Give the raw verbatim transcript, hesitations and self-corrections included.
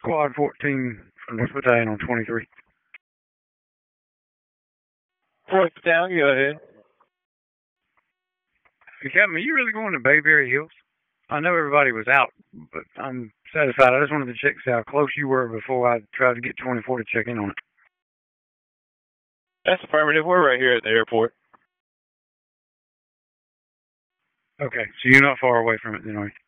Squad fourteen from North Battalion on twenty-three. fourth Battalion, go ahead. Hey, Captain, are you really going to Bayberry Hills? I know everybody was out, but I'm satisfied. I just wanted to check see how close you were before I tried to get twenty-four to check in on it. That's affirmative. We're right here at the airport. Okay, so you're not far away from it then, are you?